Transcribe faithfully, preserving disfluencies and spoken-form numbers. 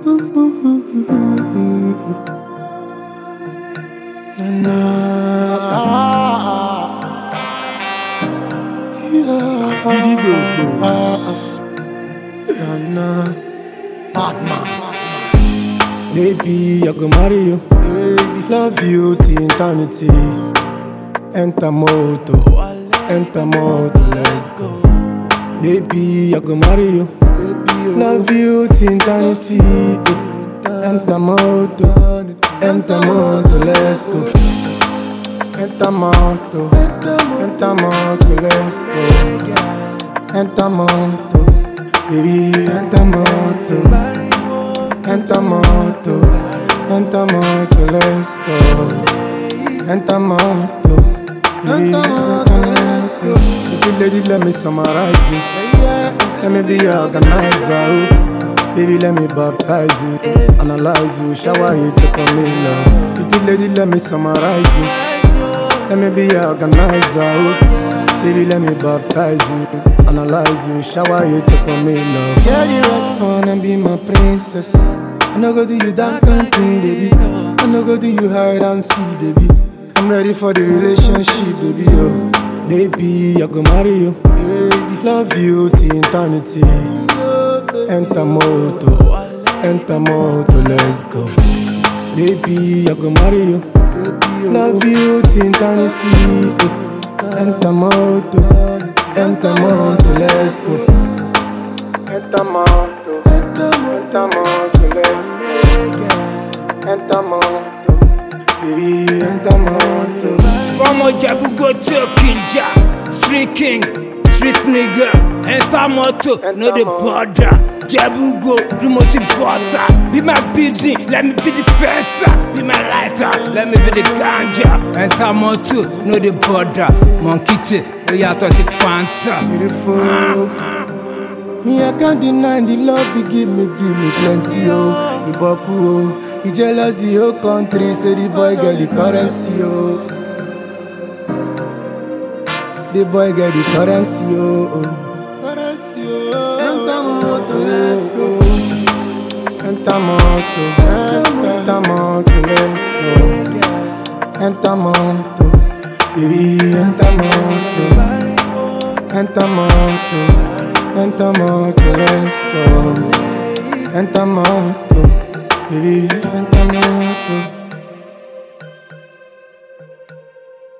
Speedy goes, Batman. Baby, I go marry you. Baby, love you till eternity. Enter moto, enter moto, let's go. Baby, I go marry you. Baby, love you till eternity. Enter moto, enter moto, let's go. Enter moto, enter moto, let's go. Enter moto, baby, enter moto. Enter moto, enter moto, let's go. Enter moto, baby, enter moto. Baby, lady, let me summarize you. Let me be your organizer. Baby, let me baptize you, analyze you, shower you, check on me now. Baby, lady, let me summarize you. Let me be your organizer. Baby, let me baptize you, analyze you, shower you, check on me now. Yeah, you respond and be my princess. I no go do you that kind thing, baby. I no go do you hide and see, baby. I'm ready for the relationship, baby. Oh, baby, I go marry you. Baby, love you till eternity. Enter moto, enter moto, let's go. Baby, I go marry you. Love you till eternity. Enter moto, enter moto, let's go. Enter moto, enter moto, let's go. Enter moto, baby, enter moto. From Ojabu go to Kinja, street king, street nigga. Enter moto, no the border. Jabu go, remote butter. Be my pigeon, let me be the person. Be my lighter, let me be the ganja. Enter moto, no the border. Monkey T, we are to see Fanta. Beautiful. Me, I can't deny the love you give me, give me plenty, oh. Iboku, oh. He jealousy, oh, country, say the boy get the currency, oh. The boy get the currency, oh. oh. Enter moto, let's go. Enter moto, enter moto, let's go. Enter moto, baby, enter moto. Enter moto, enter moto, let's go. Enter moto, baby, enter moto.